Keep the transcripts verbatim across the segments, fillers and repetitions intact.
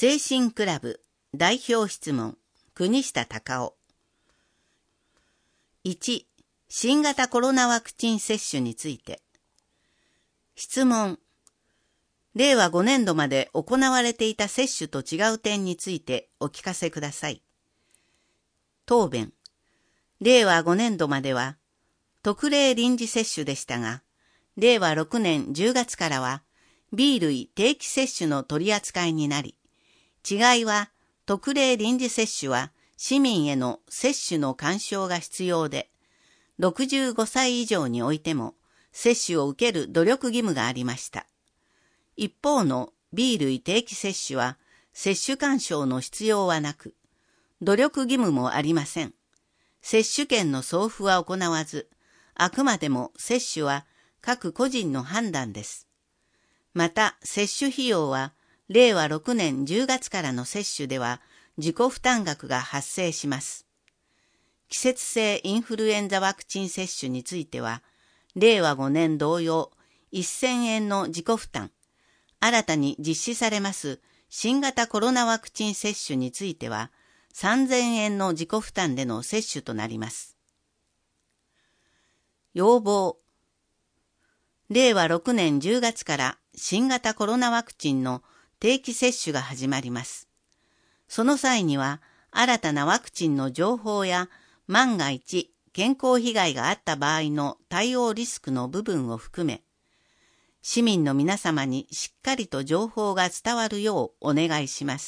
精神クラブ代表質問国下隆夫。いち、新型コロナワクチン接種について。質問。れいわごねんどまで行われていた接種と違う点についてお聞かせください。答弁。れいわごねんどまでは特例臨時接種でしたが、れいわろくねんじゅうがつからは ビー 類定期接種の取り扱いになり、違いは特例臨時接種は市民への接種の勧奨が必要で、ろくじゅうごさい以上においても接種を受ける努力義務がありました。一方の ビー 類定期接種は接種勧奨の必要はなく、努力義務もありません。接種券の送付は行わず、あくまでも接種は各個人の判断です。また、接種費用はれいわろくねんじゅうがつからの接種では自己負担額が発生します。季節性インフルエンザワクチン接種については、れいわごねん同様せんえんの自己負担、新たに実施されます新型コロナワクチン接種についてはさんぜんえんの自己負担での接種となります。要望。れいわろくねんじゅうがつから新型コロナワクチンの定期接種が始まります。その際には、新たなワクチンの情報や万が一健康被害があった場合の対応リスクの部分を含め、市民の皆様にしっかりと情報が伝わるようお願いします。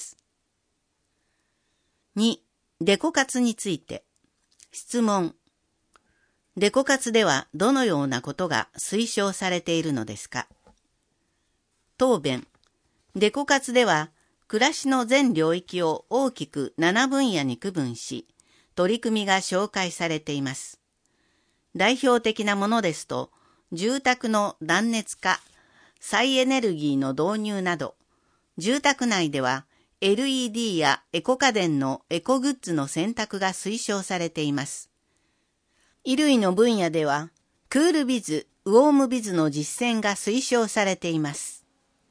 に、デコ活について。質問。デコ活ではどのようなことが推奨されているのですか？答弁。デコ活では、暮らしの全領域を大きくななぶんやに区分し、取り組みが紹介されています。代表的なものですと、住宅の断熱化、再エネルギーの導入など、住宅内では エルイーディー やエコ家電のエコグッズの選択が推奨されています。衣類の分野では、クールビズ、ウォームビズの実践が推奨されています。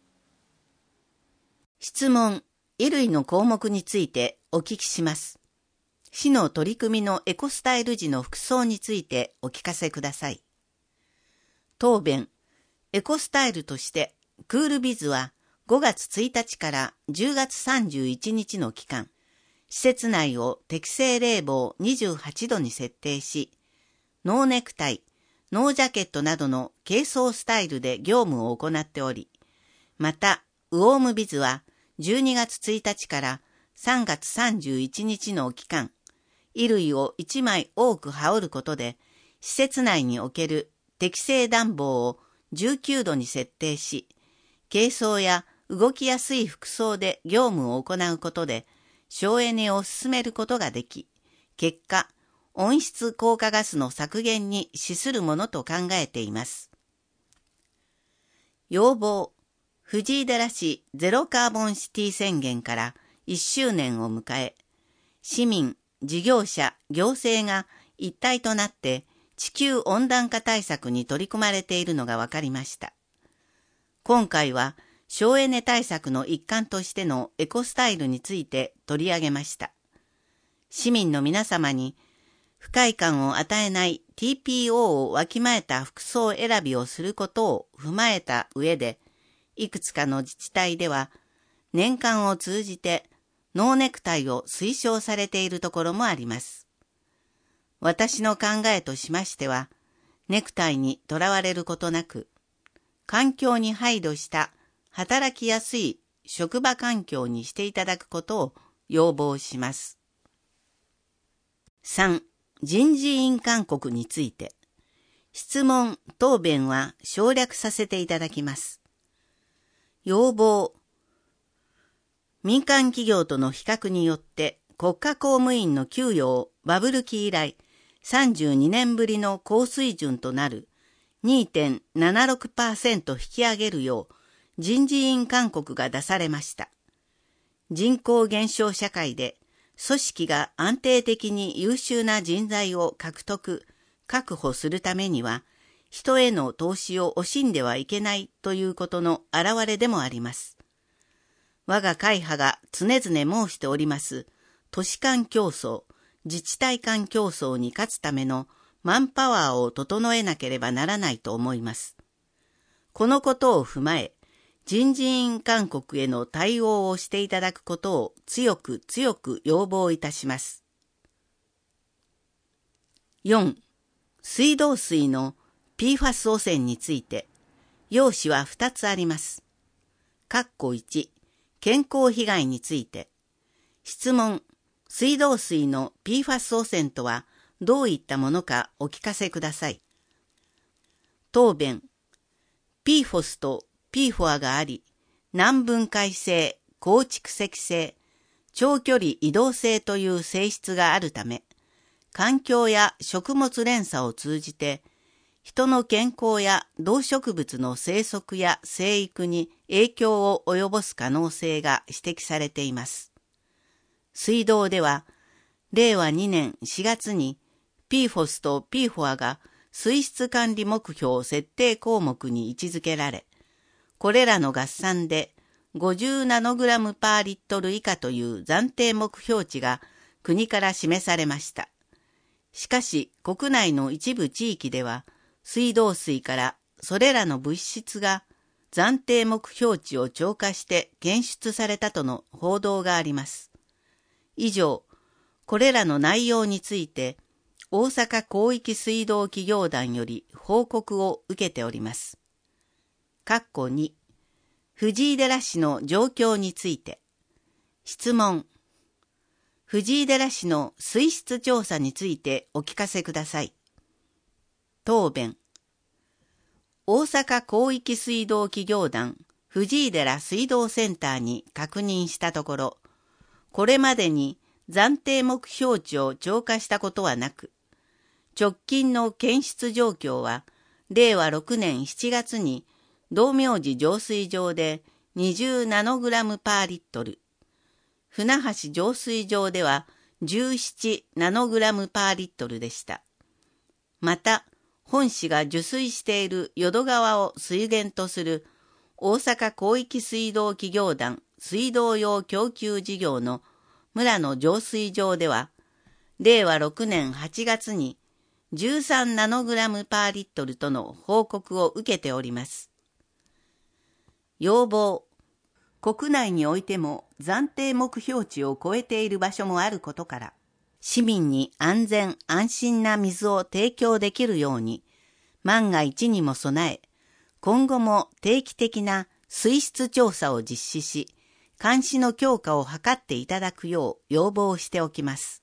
質問、衣類の項目についてお聞きします。市の取り組みのエコスタイル時の服装についてお聞かせください。答弁、エコスタイルとしてクールビズはごがつついたちからじゅうがつさんじゅういちにちの期間、施設内を適正冷房にじゅうはちどに設定し、ノーネクタイ、ノージャケットなどの軽装スタイルで業務を行っており、また、ウォームビズはじゅうにがつついたちからさんがつさんじゅういちにちの期間、衣類をいちまい多く羽織ることで、施設内における適正暖房をじゅうきゅうどに設定し、軽装や動きやすい服装で業務を行うことで、省エネを進めることができ、結果、温室効果ガスの削減に資するものと考えています。要望。藤井寺市ゼロカーボンシティ宣言からいっしゅうねんを迎え、市民、事業者、行政が一体となって地球温暖化対策に取り組まれているのが分かりました。今回は省エネ対策の一環としてのエコスタイルについて取り上げました。市民の皆様に不快感を与えない ティーピーオー をわきまえた服装選びをすることを踏まえた上で、いくつかの自治体では年間を通じてノーネクタイを推奨されているところもあります。私の考えとしましては、ネクタイにとらわれることなく、環境に配慮した働きやすい職場環境にしていただくことを要望します。さん、人事院勧告について。質問、答弁は省略させていただきます。要望。民間企業との比較によって国家公務員の給与をバブル期以来さんじゅうにねんぶりの高水準となる にてんななろくパーセント 引き上げるよう人事院勧告が出されました。人口減少社会で組織が安定的に優秀な人材を獲得、確保するためには人への投資を惜しんではいけないということの表れでもあります。 我が会派が常々申しております都市間競争、自治体間競争に勝つためのマンパワーを整えなければならないと思います。このことを踏まえ、人事院勧告への対応をしていただくことを強く強く要望いたします。よん. 水道水の ピーファス 汚染について、要旨はふたつあります。括弧いち、健康被害について。質問、水道水の ピーファス 汚染とはどういったものかお聞かせください。答弁、ピーフォス と ピーフォア があり、難分解性、高蓄積性、長距離移動性という性質があるため、環境や食物連鎖を通じて、人の健康や動植物の生息や生育に影響を及ぼす可能性が指摘されています。水道では、れいわにねんしがつに ピーフォス と ピーフォア が水質管理目標設定項目に位置づけられ、これらの合算でごじゅうナノグラムパーリットル以下という暫定目標値が国から示されました。しかし、国内の一部地域では、水道水からそれらの物質が暫定目標値を超過して検出されたとの報道があります。以上、これらの内容について大阪広域水道企業団より報告を受けております。括弧に、藤井寺市の状況について。質問、藤井寺市の水質調査についてお聞かせください。答弁、大阪広域水道企業団藤井寺水道センターに確認したところ、これまでに暫定目標値を超過したことはなく、直近の検出状況は、れいわろくねんしちがつに道明寺浄水場でにじゅうナノグラムパーリットル、船橋浄水場ではじゅうななナノグラムパーリットルでした。また、本市が受水している淀川を水源とする大阪広域水道企業団水道用供給事業の村野浄水場では、れいわろくねんはちがつにじゅうさんナノグラムパーリットルとの報告を受けております。要望、国内においても暫定目標値を超えている場所もあることから、市民に安全安心な水を提供できるように、万が一にも備え、今後も定期的な水質調査を実施し、監視の強化を図っていただくよう要望しておきます。